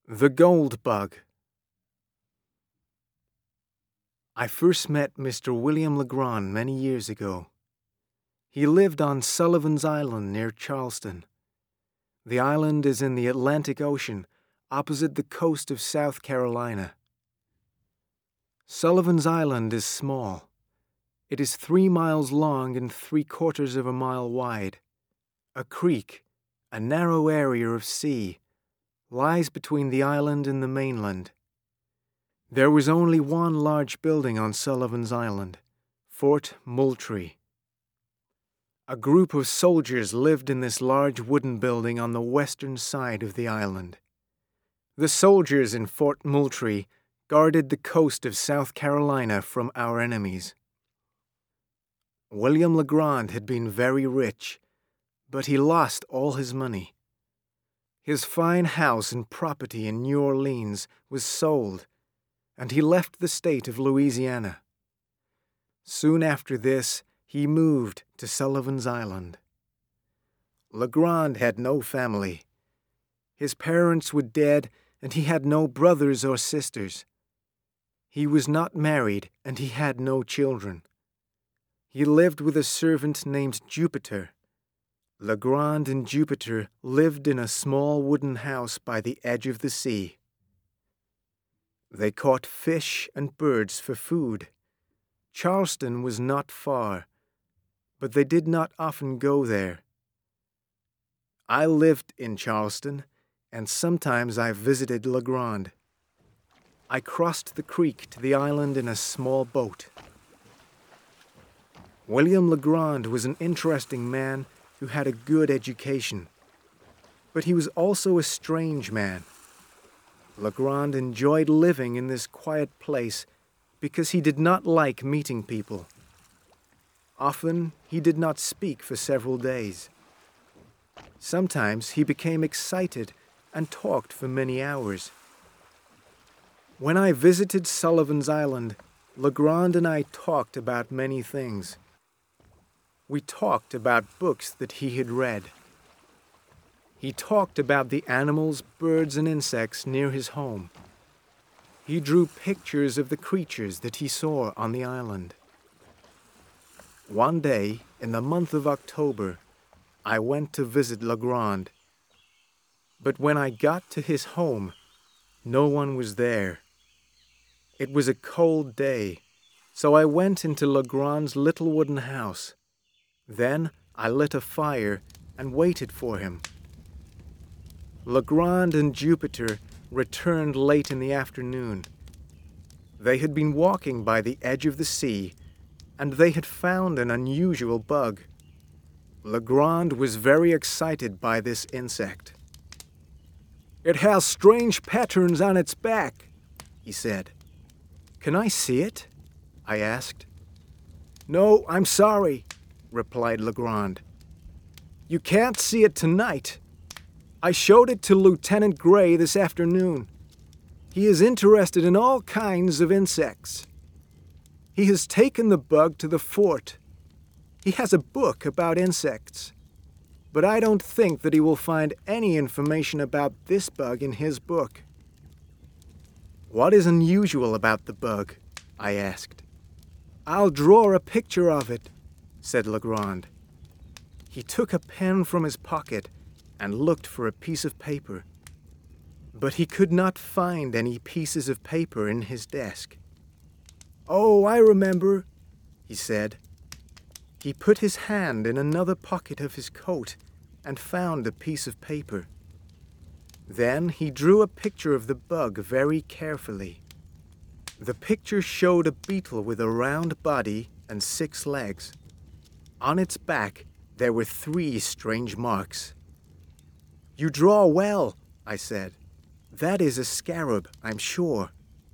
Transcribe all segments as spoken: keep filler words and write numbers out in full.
The Gold Bug. I first met Mister William Legrand many years ago. He lived on Sullivan's Island near Charleston. The island is in the Atlantic Ocean, opposite the coast of South Carolina. Sullivan's Island is small. It is three miles long and three quarters of a mile wide. A creek, a narrow area of sea, lies between the island and the mainland. There was only one large building on Sullivan's Island, Fort Moultrie. A group of soldiers lived in this large wooden building on the western side of the island. The soldiers in Fort Moultrie guarded the coast of South Carolina from our enemies. William Legrand had been very rich, but he lost all his money. His fine house and property in New Orleans was sold, and he left the state of Louisiana. Soon after this, he moved to Sullivan's Island. Legrand had no family. His parents were dead, and he had no brothers or sisters. He was not married, and he had no children. He lived with a servant named Jupiter. Legrand and Jupiter lived in a small wooden house by the edge of the sea. They caught fish and birds for food. Charleston was not far, but they did not often go there. I lived in Charleston, and sometimes I visited Legrand. I crossed the creek to the island in a small boat. William Legrand was an interesting man who had a good education, but he was also a strange man. Legrand enjoyed living in this quiet place because he did not like meeting people. Often he did not speak for several days. Sometimes he became excited and talked for many hours. When I visited Sullivan's Island, Legrand and I talked about many things. We talked about books that he had read. He talked about the animals, birds, and insects near his home. He drew pictures of the creatures that he saw on the island. One day, in the month of October, I went to visit Legrand. But when I got to his home, no one was there. It was a cold day, so I went into Legrand's little wooden house. Then I lit a fire and waited for him. Legrand and Jupiter returned late in the afternoon. They had been walking by the edge of the sea, and they had found an unusual bug. Legrand was very excited by this insect. "It has strange patterns on its back," he said. "Can I see it?" I asked. "No, I'm sorry," replied Legrand. "You can't see it tonight. I showed it to Lieutenant Gray this afternoon. He is interested in all kinds of insects. He has taken the bug to the fort. He has a book about insects, but I don't think that he will find any information about this bug in his book." "What is unusual about the bug?" I asked. "I'll draw a picture of it," said Legrand. He took a pen from his pocket and looked for a piece of paper. But he could not find any pieces of paper in his desk. "Oh, I remember," he said. He put his hand in another pocket of his coat and found a piece of paper. Then he drew a picture of the bug very carefully. The picture showed a beetle with a round body and six legs. On its back, there were three strange marks. "You draw well," I said. "That is a scarab, I'm sure."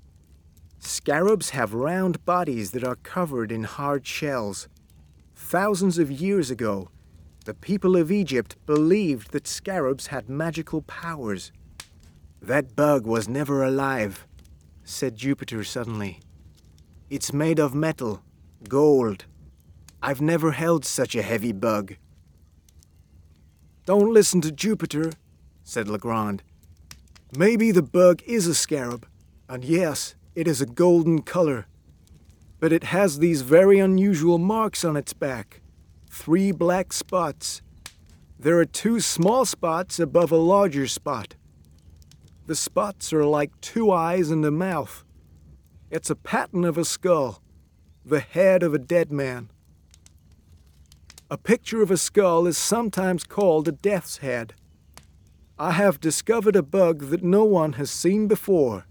Scarabs have round bodies that are covered in hard shells. Thousands of years ago, the people of Egypt believed that scarabs had magical powers. "That bug was never alive," said Jupiter suddenly. "It's made of metal, gold. I've never held such a heavy bug." "Don't listen to Jupiter," said Legrand. Maybe the bug is a scarab, and yes, it is a golden color. But it has these very unusual marks on its back. Three black spots. There are two small spots above a larger spot. The spots are like two eyes and a mouth. It's a pattern of a skull, the head of a dead man. A picture of a skull is sometimes called a death's head. I have discovered a bug that no one has seen before.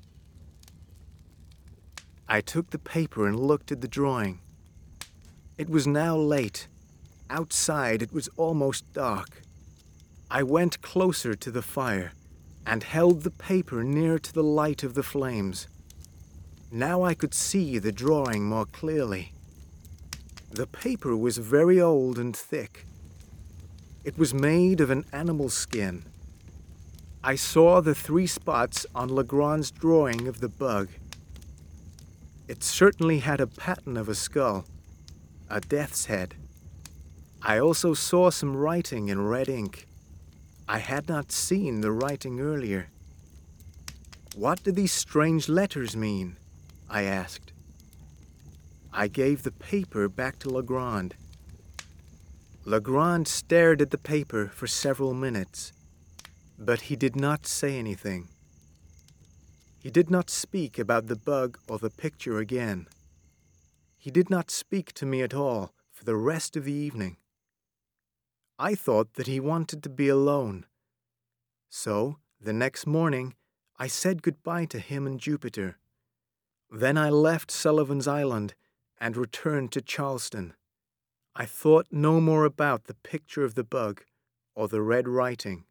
I took the paper and looked at the drawing. It was now late. Outside it was almost dark. I went closer to the fire and held the paper near to the light of the flames. Now I could see the drawing more clearly. The paper was very old and thick. It was made of an animal skin. I saw the three spots on Legrand's drawing of the bug. It certainly had a pattern of a skull, a death's head. I also saw some writing in red ink. I had not seen the writing earlier. What do these strange letters mean? I asked. I gave the paper back to Legrand. Legrand stared at the paper for several minutes, but he did not say anything. He did not speak about the bug or the picture again. He did not speak to me at all for the rest of the evening. I thought that he wanted to be alone. So, the next morning, I said goodbye to him and Jupiter. Then I left Sullivan's Island and returned to Charleston. I thought no more about the picture of the bug or the red writing.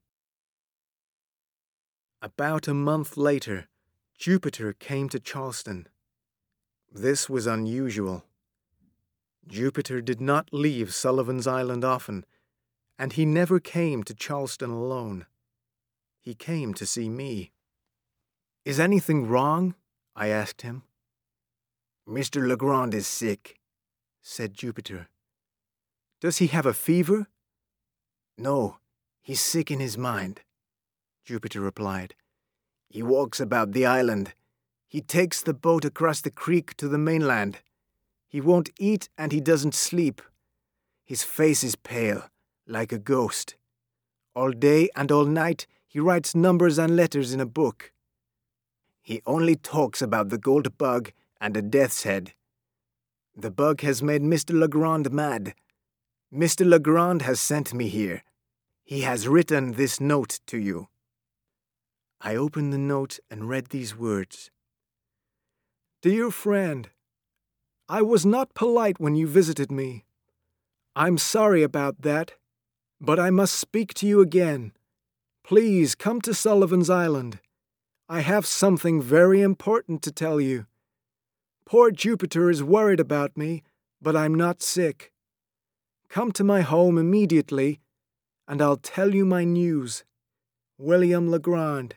About a month later, Jupiter came to Charleston. This was unusual. Jupiter did not leave Sullivan's Island often, and he never came to Charleston alone. He came to see me. "Is anything wrong?" I asked him. "Mister Legrand is sick," said Jupiter. "Does he have a fever?" "No, he's sick in his mind," Jupiter replied. "He walks about the island. He takes the boat across the creek to the mainland. He won't eat and he doesn't sleep. His face is pale, like a ghost. All day and all night he writes numbers and letters in a book. He only talks about the gold bug and a death's head. The bug has made Mister Legrand mad. Mister Legrand has sent me here. He has written this note to you." I opened the note and read these words. "Dear friend, I was not polite when you visited me. I'm sorry about that, but I must speak to you again. Please come to Sullivan's Island. I have something very important to tell you. Poor Jupiter is worried about me, but I'm not sick. Come to my home immediately, and I'll tell you my news. William Legrand."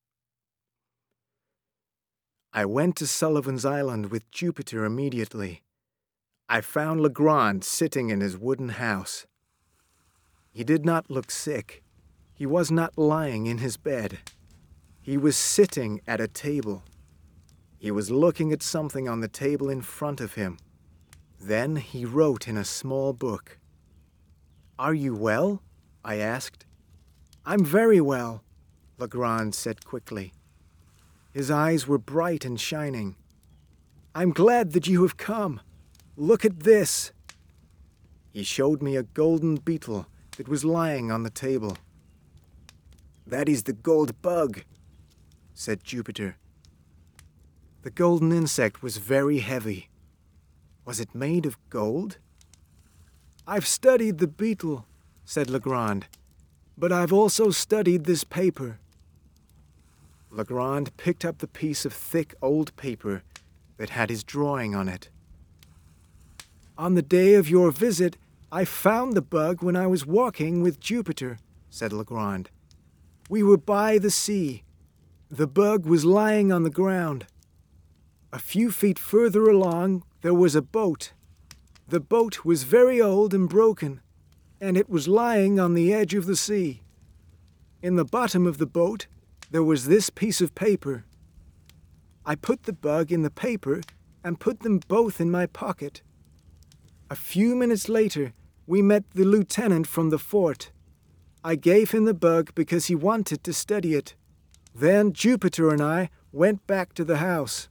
I went to Sullivan's Island with Jupiter immediately. I found Legrand sitting in his wooden house. He did not look sick. He was not lying in his bed. He was sitting at a table. He was looking at something on the table in front of him. Then he wrote in a small book. "Are you well?" I asked. "I'm very well," Legrand said quickly. His eyes were bright and shining. "I'm glad that you have come. Look at this." He showed me a golden beetle that was lying on the table. "That is the gold bug," said Jupiter. The golden insect was very heavy. Was it made of gold? "I've studied the beetle," said Legrand, "but I've also studied this paper." Legrand picked up the piece of thick old paper that had his drawing on it. "On the day of your visit, I found the bug when I was walking with Jupiter," said Legrand. "We were by the sea. The bug was lying on the ground. A few feet further along, there was a boat. The boat was very old and broken, and it was lying on the edge of the sea. In the bottom of the boat, there was this piece of paper. I put the bug in the paper and put them both in my pocket. A few minutes later, we met the lieutenant from the fort. I gave him the bug because he wanted to study it. Then Jupiter and I went back to the house.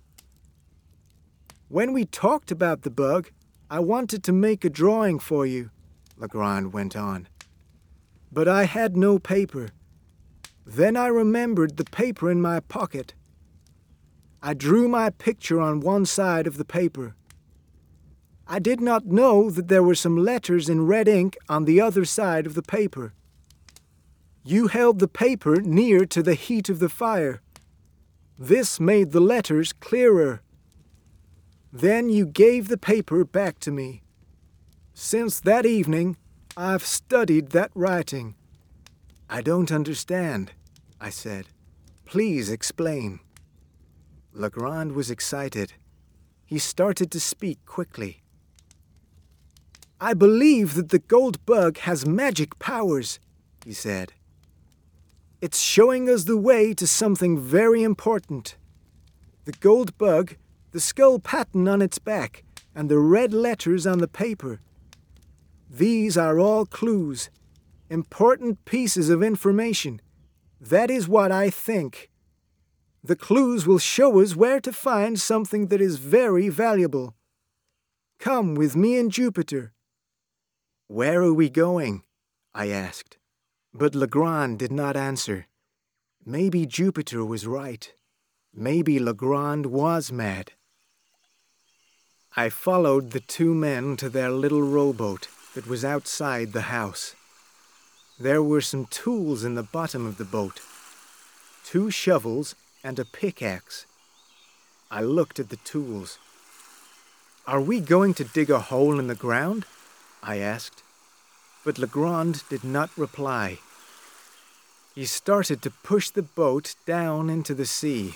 When we talked about the bug, I wanted to make a drawing for you, Legrand went on. But I had no paper. Then I remembered the paper in my pocket. I drew my picture on one side of the paper. I did not know that there were some letters in red ink on the other side of the paper. You held the paper near to the heat of the fire. This made the letters clearer. Then you gave the paper back to me. Since that evening, I've studied that writing. I don't understand, I said. Please explain. Legrand was excited. He started to speak quickly. I believe that the gold bug has magic powers, he said. It's showing us the way to something very important. The gold bug, the skull pattern on its back, and the red letters on the paper. These are all clues, important pieces of information. That is what I think. The clues will show us where to find something that is very valuable. Come with me and Jupiter. Where are we going? I asked. But Legrand did not answer. Maybe Jupiter was right. Maybe Legrand was mad. I followed the two men to their little rowboat that was outside the house. There were some tools in the bottom of the boat. Two shovels and a pickaxe. I looked at the tools. Are we going to dig a hole in the ground? I asked. But Legrand did not reply. He started to push the boat down into the sea.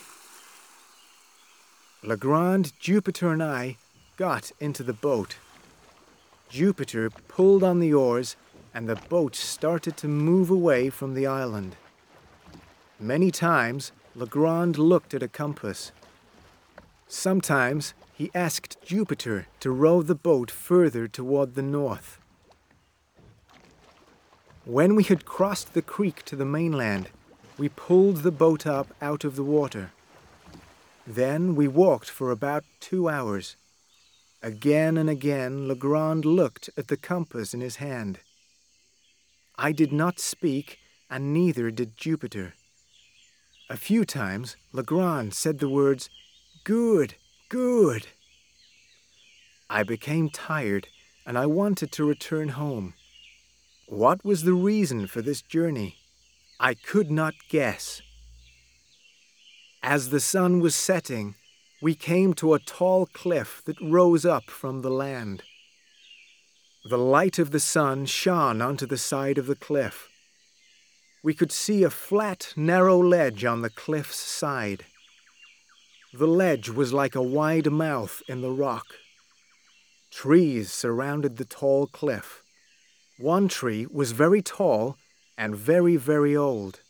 Legrand, Jupiter, and I got into the boat. Jupiter pulled on the oars, and the boat started to move away from the island. Many times, Legrand looked at a compass. Sometimes, he asked Jupiter to row the boat further toward the north. When we had crossed the creek to the mainland, we pulled the boat up out of the water. Then we walked for about two hours. Again and again, Legrand looked at the compass in his hand. I did not speak, and neither did Jupiter. A few times, Legrand said the words, "Good, good." I became tired, and I wanted to return home. What was the reason for this journey? I could not guess. As the sun was setting, we came to a tall cliff that rose up from the land. The light of the sun shone onto the side of the cliff. We could see a flat, narrow ledge on the cliff's side. The ledge was like a wide mouth in the rock. Trees surrounded the tall cliff. One tree was very tall and very, very old.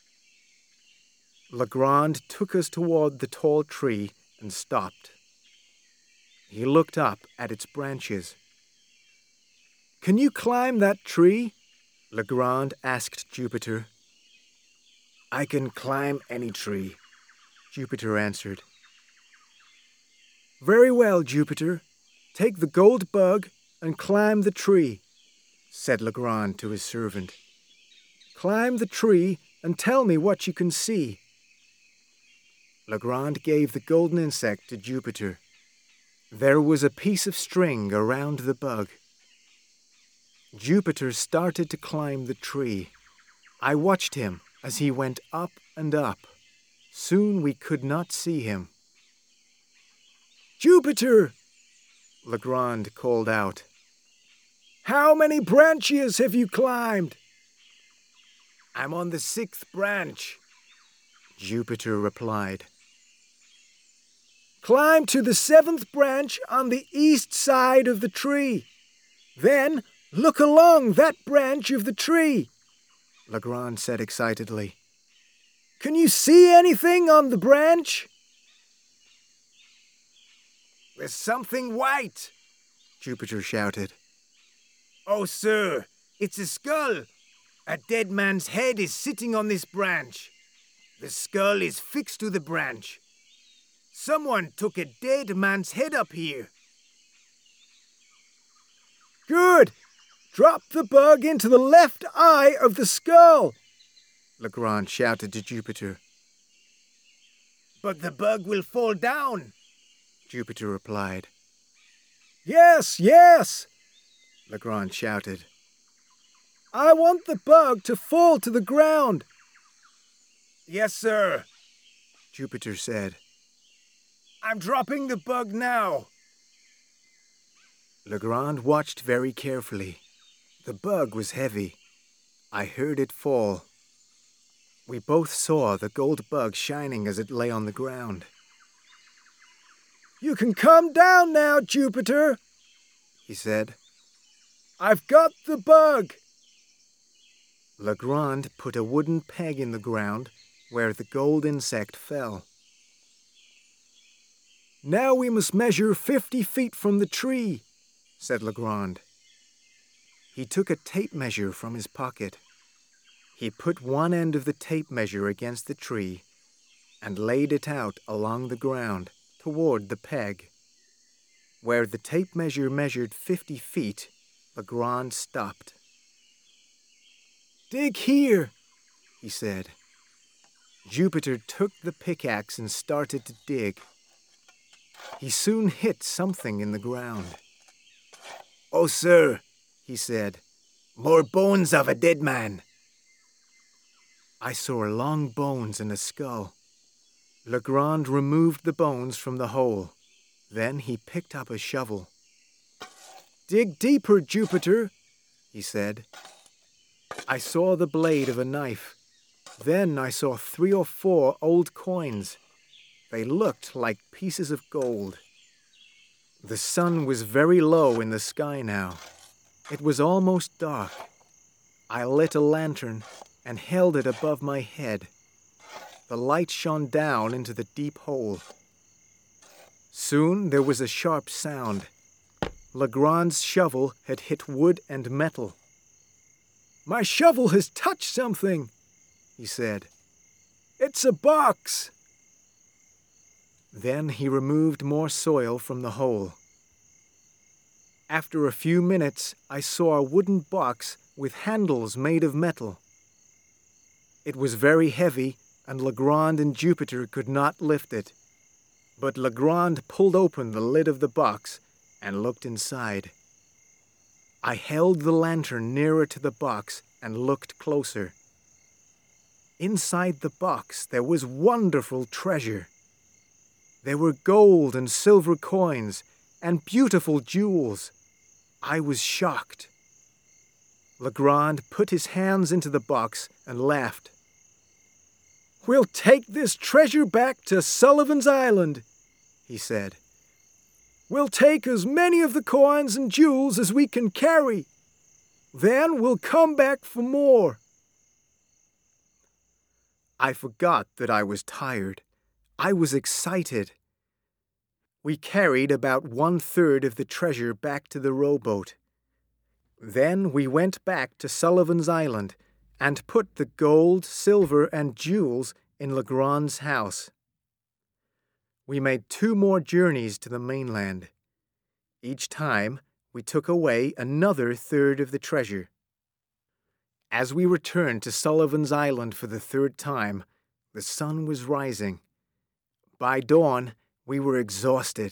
Legrand took us toward the tall tree and stopped. He looked up at its branches. "Can you climb that tree?" Legrand asked Jupiter. "I can climb any tree," Jupiter answered. "Very well, Jupiter. Take the gold bug and climb the tree," said Legrand to his servant. "Climb the tree and tell me what you can see." Legrand gave the golden insect to Jupiter. There was a piece of string around the bug. Jupiter started to climb the tree. I watched him as he went up and up. Soon we could not see him. "Jupiter!" Legrand called out. "How many branches have you climbed?" "I'm on the sixth branch," Jupiter replied. "Climb to the seventh branch on the east side of the tree. Then look along that branch of the tree," Legrand said excitedly. Can you see anything on the branch? There's something white, Jupiter shouted. Oh, sir, it's a skull. A dead man's head is sitting on this branch. The skull is fixed to the branch. Someone took a dead man's head up here. Good! Drop the bug into the left eye of the skull, Legrand shouted to Jupiter. But the bug will fall down, Jupiter replied. Yes, yes, Legrand shouted. I want the bug to fall to the ground. Yes, sir, Jupiter said. I'm dropping the bug now. Legrand watched very carefully. The bug was heavy. I heard it fall. We both saw the gold bug shining as it lay on the ground. You can come down now, Jupiter, he said. I've got the bug. Legrand put a wooden peg in the ground where the gold insect fell. Now we must measure fifty feet from the tree, said Legrand. He took a tape measure from his pocket. He put one end of the tape measure against the tree and laid it out along the ground toward the peg. Where the tape measure measured fifty feet, Legrand stopped. Dig here, he said. Jupiter took the pickaxe and started to dig. He soon hit something in the ground. Oh, sir, he said, more bones of a dead man. I saw long bones and a skull. Legrand removed the bones from the hole. Then he picked up a shovel. Dig deeper, Jupiter, he said. I saw the blade of a knife. Then I saw three or four old coins. They looked like pieces of gold. The sun was very low in the sky now. It was almost dark. I lit a lantern and held it above my head. The light shone down into the deep hole. Soon there was a sharp sound. Legrand's shovel had hit wood and metal. My shovel has touched something, he said. It's a box. Then he removed more soil from the hole. After a few minutes, I saw a wooden box with handles made of metal. It was very heavy, and Legrand and Jupiter could not lift it. But Legrand pulled open the lid of the box and looked inside. I held the lantern nearer to the box and looked closer. Inside the box there was wonderful treasure. There were gold and silver coins and beautiful jewels. I was shocked. Legrand put his hands into the box and laughed. We'll take this treasure back to Sullivan's Island, he said. We'll take as many of the coins and jewels as we can carry. Then we'll come back for more. I forgot that I was tired. I was excited. We carried about one-third of the treasure back to the rowboat. Then we went back to Sullivan's Island and put the gold, silver, and jewels in Legrand's house. We made two more journeys to the mainland. Each time, we took away another third of the treasure. As we returned to Sullivan's Island for the third time, the sun was rising. By dawn, we were exhausted.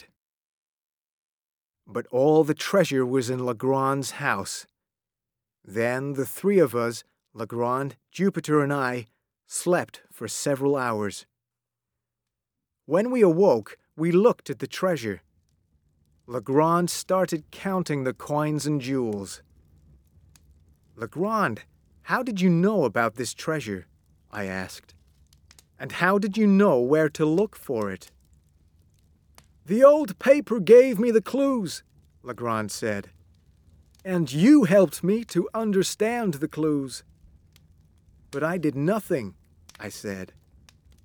But all the treasure was in Legrand's house. Then the three of us, Legrand, Jupiter, and I, slept for several hours. When we awoke, we looked at the treasure. Legrand started counting the coins and jewels. Legrand, how did you know about this treasure? I asked. And how did you know where to look for it? The old paper gave me the clues, Legrand said. And you helped me to understand the clues. But I did nothing, I said.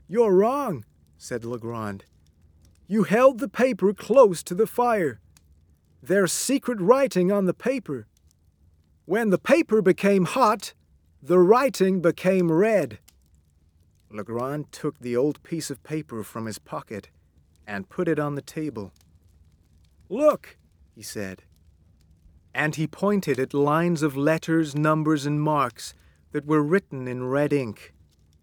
"You're wrong," said Legrand. "You held the paper close to the fire. There's secret writing on the paper. When the paper became hot, the writing became red." Legrand took the old piece of paper from his pocket and put it on the table. "Look," he said. And he pointed at lines of letters, numbers, and marks that were written in red ink.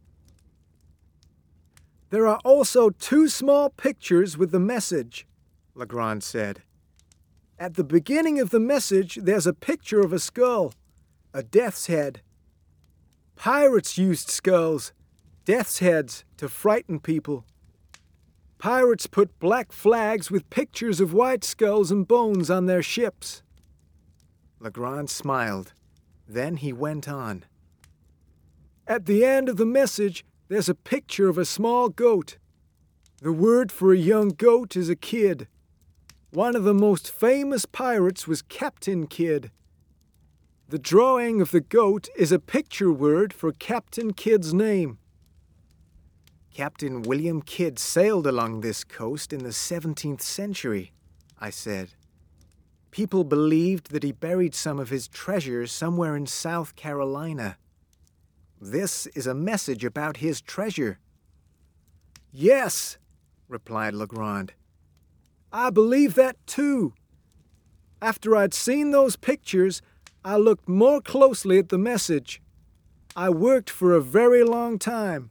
"There are also two small pictures with the message," Legrand said. "At the beginning of the message, there's a picture of a skull, a death's head. Pirates used skulls, death's heads, to frighten people. Pirates put black flags with pictures of white skulls and bones on their ships." Legrand smiled. Then he went on. "At the end of the message, there's a picture of a small goat. The word for a young goat is a kid. One of the most famous pirates was Captain Kidd. The drawing of the goat is a picture word for Captain Kidd's name." "Captain William Kidd sailed along this coast in the seventeenth century," I said. "People believed that he buried some of his treasures somewhere in South Carolina. This is a message about his treasure." "Yes," replied Legrand. "I believe that too. After I'd seen those pictures, I looked more closely at the message. I worked for a very long time.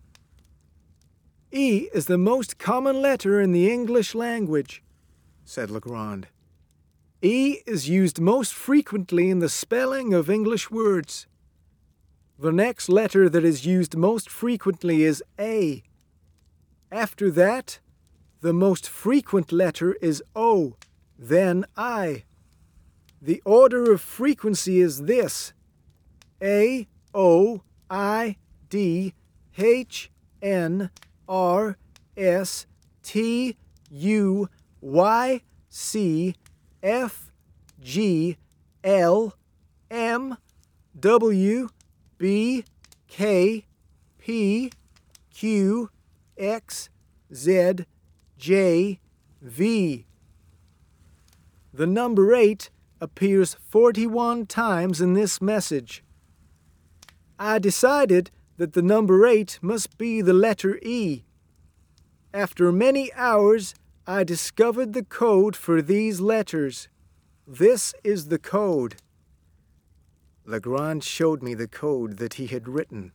E is the most common letter in the English language," said Legrand. "E is used most frequently in the spelling of English words. The next letter that is used most frequently is A. After that, the most frequent letter is O, then I. The order of frequency is this: A, O, I, D, H, N, R, S, T, U, Y, C, F, G, L, M, W, B, K, P, Q, X, Z, J, V. The number eight appears forty-one times in this message. I decided that the number eight must be the letter E. After many hours, I discovered the code for these letters. This is the code." Legrand showed me the code that he had written.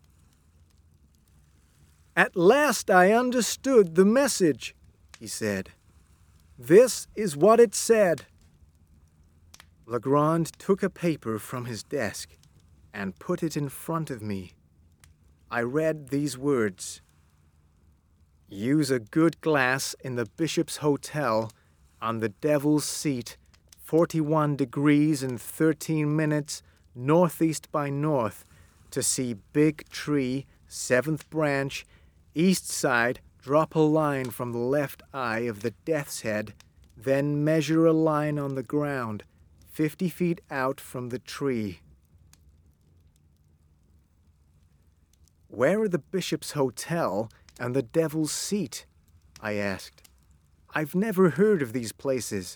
"At last I understood the message," he said. "This is what it said." Legrand took a paper from his desk and put it in front of me. I read these words: "Use a good glass in the Bishop's Hotel on the Devil's Seat, forty-one degrees and thirteen minutes northeast by north, to see big tree, seventh branch, east side, drop a line from the left eye of the death's head, then measure a line on the ground, fifty feet out from the tree." "Where are the Bishop's Hotel and the Devil's Seat?" I asked. "I've never heard of these places."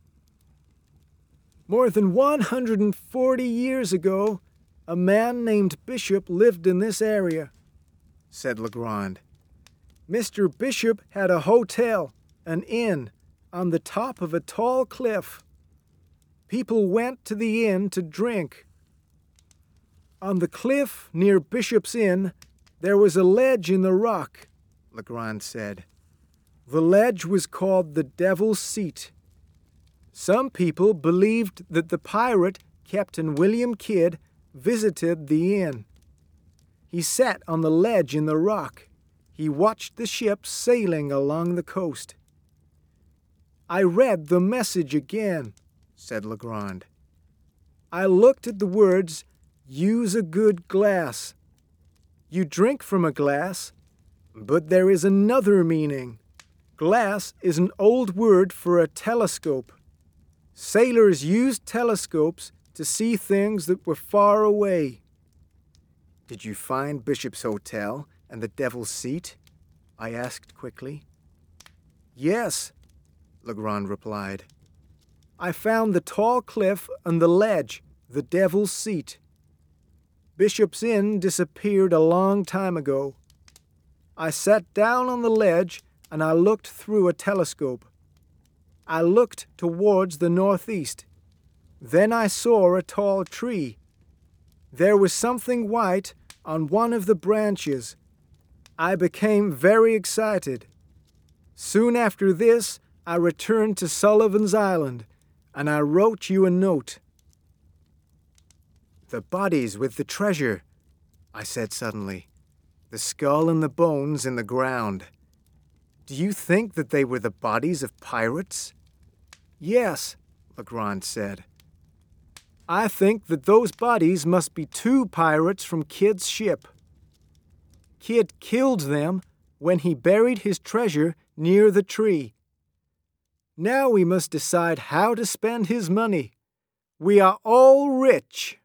"More than one hundred forty years ago, a man named Bishop lived in this area," said Legrand. "Mister Bishop had a hotel, an inn, on the top of a tall cliff. People went to the inn to drink. On the cliff near Bishop's Inn, there was a ledge in the rock," Legrand said. "The ledge was called the Devil's Seat. Some people believed that the pirate, Captain William Kidd, visited the inn. He sat on the ledge in the rock. He watched the ships sailing along the coast." "I read the message again," said Legrand. "I looked at the words, 'Use a good glass.' You drink from a glass, but there is another meaning. Glass is an old word for a telescope. Sailors used telescopes to see things that were far away." "Did you find Bishop's Hotel and the Devil's Seat?" I asked quickly. Yes, Legrand replied. I found the tall cliff and the ledge, the Devil's Seat. Bishop's Inn disappeared a long time ago. I sat down on the ledge and I looked through a telescope. I looked towards the northeast. Then I saw a tall tree. There was something white on one of the branches. I became very excited. Soon after this, I returned to Sullivan's Island, and I wrote you a note. The bodies with the treasure, I said suddenly. The skull and the bones in the ground. Do you think that they were the bodies of pirates? Yes, Legrand said. I think that those bodies must be two pirates from Kidd's ship. Kidd killed them when he buried his treasure near the tree. Now we must decide how to spend his money. We are all rich.